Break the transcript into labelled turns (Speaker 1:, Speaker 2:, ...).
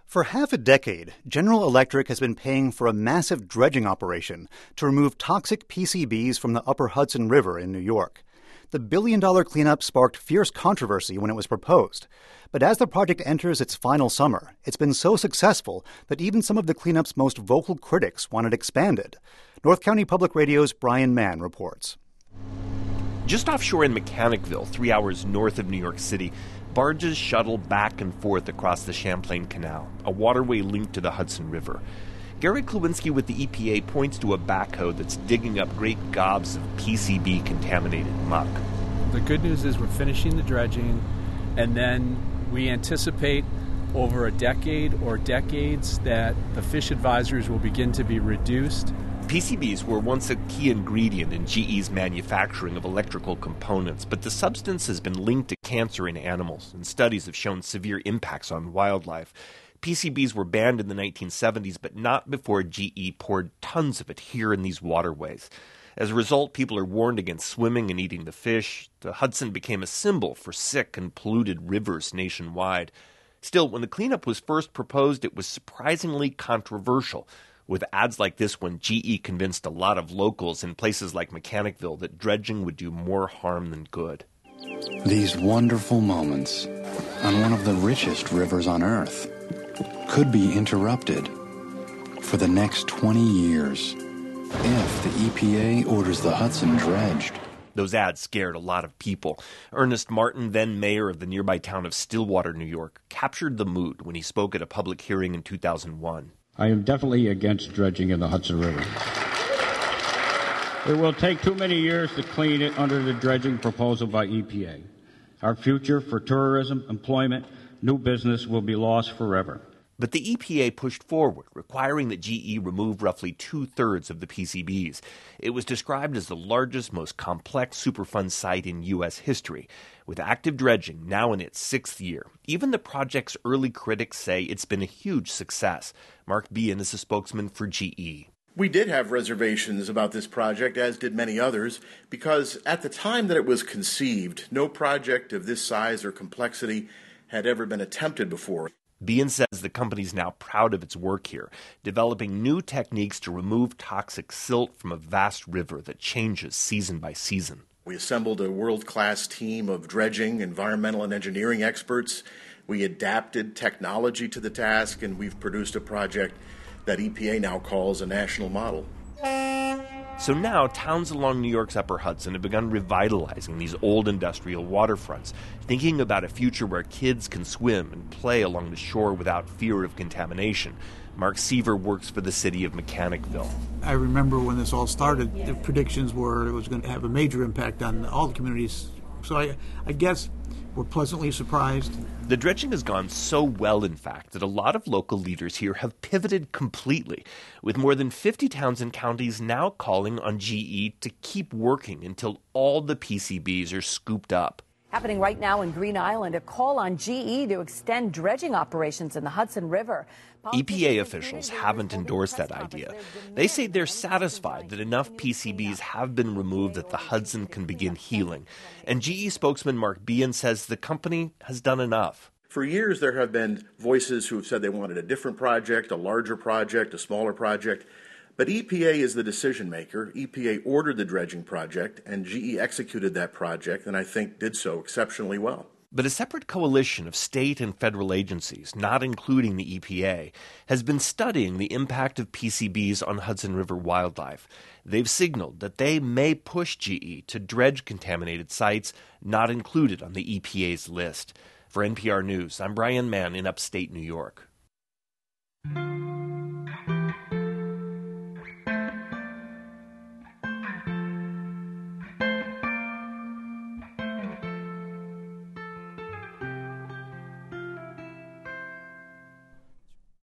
Speaker 1: For half a decade, General Electric has been paying for a massive dredging operation to remove toxic PCBs from the Upper Hudson River in New York. The billion-dollar cleanup sparked fierce controversy when it was proposed. But as the project enters its final summer, it's been so successful that even some of the cleanup's most vocal critics want it expanded. North County Public Radio's Brian Mann reports.
Speaker 2: Just offshore in Mechanicville, 3 hours north of New York City, barges shuttle back and forth across the Champlain Canal, a waterway linked to the Hudson River. Gary Klawinski with the EPA points to a backhoe that's digging up great gobs of PCB-contaminated muck.
Speaker 3: The good news is we're finishing the dredging, and then we anticipate over a decade or decades that the fish advisories will begin to be reduced.
Speaker 2: PCBs were once a key ingredient in GE's manufacturing of electrical components, but the substance has been linked to cancer in animals, and studies have shown severe impacts on wildlife. PCBs were banned in the 1970s, but not before GE poured tons of it here in these waterways. As a result, people are warned against swimming and eating the fish. The Hudson became a symbol for sick and polluted rivers nationwide. Still, when the cleanup was first proposed, it was surprisingly controversial. With ads like this one, GE convinced a lot of locals in places like Mechanicville that dredging would do more harm than good.
Speaker 4: These wonderful moments on one of the richest rivers on Earth could be interrupted for the next 20 years if the EPA orders the Hudson dredged.
Speaker 2: Those ads scared a lot of people. Ernest Martin, then mayor of the nearby town of Stillwater, New York, captured the mood when he spoke at a public hearing in 2001.
Speaker 5: I am definitely against dredging in the Hudson River. It will take too many years to clean it under the dredging proposal by EPA. Our future for tourism, employment, new business will be lost forever.
Speaker 2: But the EPA pushed forward, requiring that GE remove roughly two-thirds of the PCBs. It was described as the largest, most complex Superfund site in U.S. history, with active dredging now in its sixth year. Even the project's early critics say it's been a huge success. Mark Behan is a spokesman for GE.
Speaker 6: We did have reservations about this project, as did many others, because at the time that it was conceived, no project of this size or complexity had ever been attempted before.
Speaker 2: Behan says the company's now proud of its work here, developing new techniques to remove toxic silt from a vast river that changes season by season.
Speaker 6: We assembled a world-class team of dredging, environmental, and engineering experts. We adapted technology to the task, and we've produced a project that EPA now calls a national model.
Speaker 2: So now, towns along New York's Upper Hudson have begun revitalizing these old industrial waterfronts, thinking about a future where kids can swim and play along the shore without fear of contamination. Mark Seaver works for the city of Mechanicville.
Speaker 7: I remember when this all started, the predictions were it was going to have a major impact on all the communities. So I guess we're pleasantly surprised.
Speaker 2: The dredging has gone so well, in fact, that a lot of local leaders here have pivoted completely, with more than 50 towns and counties now calling on GE to keep working until all the PCBs are scooped up.
Speaker 8: Happening right now in Green Island, a call on GE to extend dredging operations in the Hudson River.
Speaker 2: EPA officials haven't endorsed that idea. They say they're satisfied that enough PCBs have been removed that the Hudson can begin healing. And GE spokesman Mark Behan says the company has done enough.
Speaker 6: For years, there have been voices who have said they wanted a different project, a larger project, a smaller project. But EPA is the decision maker. EPA ordered the dredging project, and GE executed that project, and I think did so exceptionally well.
Speaker 2: But a separate coalition of state and federal agencies, not including the EPA, has been studying the impact of PCBs on Hudson River wildlife. They've signaled that they may push GE to dredge contaminated sites not included on the EPA's list. For NPR News, I'm Brian Mann in upstate New York.